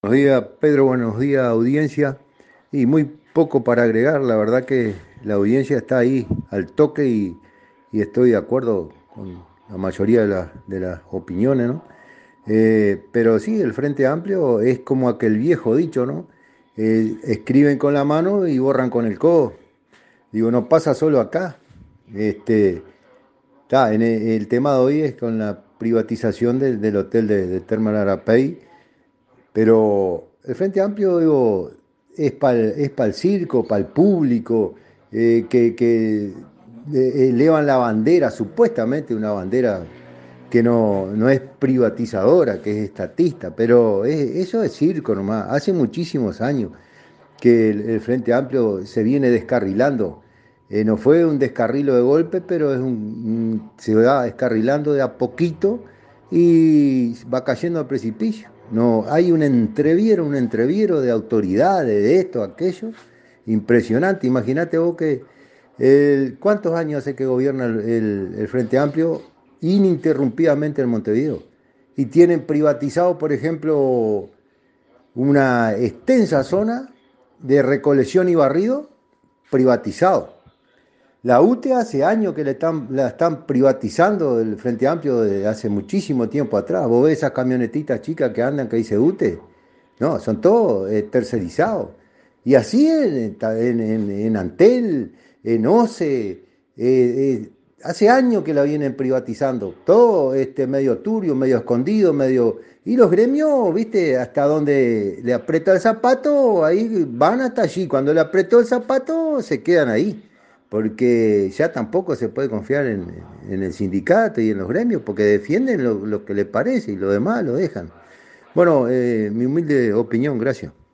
Buenos días, Pedro, buenos días, audiencia. Y muy poco para agregar, la verdad que la audiencia está ahí al toque y estoy de acuerdo con la mayoría de las opiniones, ¿no? Pero sí, el Frente Amplio es como aquel viejo dicho, ¿no? Escriben con la mano y borran con el codo. Digo, no pasa solo acá. Este, el tema de hoy es con la privatización del hotel de Termal Arapey, pero el Frente Amplio, digo, es para el circo, para el público, que elevan la bandera, supuestamente una bandera que no es privatizadora, que es estatista, pero eso es circo nomás. Hace muchísimos años que el Frente Amplio se viene descarrilando. No fue un descarrilo de golpe, pero se va descarrilando de a poquito y va cayendo al precipicio. No, hay un entreviero de autoridades, de esto, aquello, impresionante. Imagínate vos que cuántos años hace que gobierna el Frente Amplio ininterrumpidamente en Montevideo. Y tienen privatizado, por ejemplo, una extensa zona de recolección y barrido privatizado. La UTE hace años que la están privatizando el Frente Amplio desde hace muchísimo tiempo atrás. Vos ves esas camionetitas chicas que andan que dice UTE, no, son todos tercerizados. Y así en Antel, en OCE, hace años que la vienen privatizando. Todo medio turbio, medio escondido, medio... Y los gremios, viste, hasta donde le aprieta el zapato, ahí van hasta allí. Cuando le apretó el zapato, se quedan ahí. Porque ya tampoco se puede confiar en el sindicato y en los gremios, porque defienden lo que les parece y lo demás lo dejan. Bueno, mi humilde opinión, gracias.